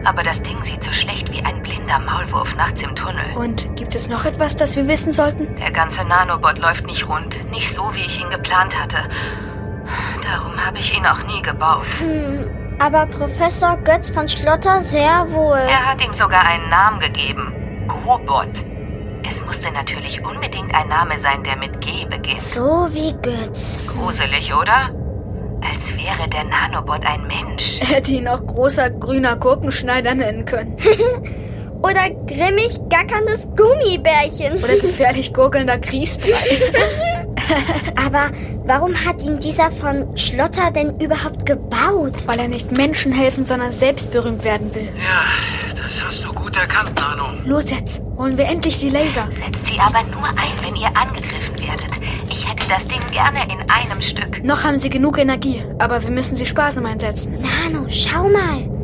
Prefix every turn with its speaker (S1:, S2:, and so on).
S1: aber das Ding sieht so schlecht wie ein blinder Maulwurf nachts im Tunnel.
S2: Und gibt es noch etwas, das wir wissen sollten?
S1: Der ganze Nanobot läuft nicht rund, nicht so, wie ich ihn geplant hatte. Darum habe ich ihn auch nie gebaut.
S3: Aber Professor Götz von Schlotter sehr wohl.
S1: Er hat ihm sogar einen Namen gegeben. Grobot. Es musste natürlich unbedingt ein Name sein, der mit G beginnt.
S3: So wie Götz.
S1: Gruselig, oder? Als wäre der Nanobot ein Mensch.
S2: Er hätte ihn auch großer grüner Gurkenschneider nennen können.
S3: Oder grimmig gackerndes Gummibärchen.
S2: Oder gefährlich gurgelnder Grießbrei.
S3: Aber warum hat ihn dieser von Schlotter denn überhaupt gebaut?
S2: Weil er nicht Menschen helfen, sondern selbst berühmt werden will.
S4: Ja, das hast du gut erkannt, Nano.
S2: Los jetzt, holen wir endlich die Laser.
S1: Setzt sie aber nur ein, wenn ihr angegriffen werdet. Ich hätte das Ding gerne in einem Stück.
S2: Noch haben sie genug Energie, aber wir müssen sie sparsam einsetzen.
S3: Nano, schau mal.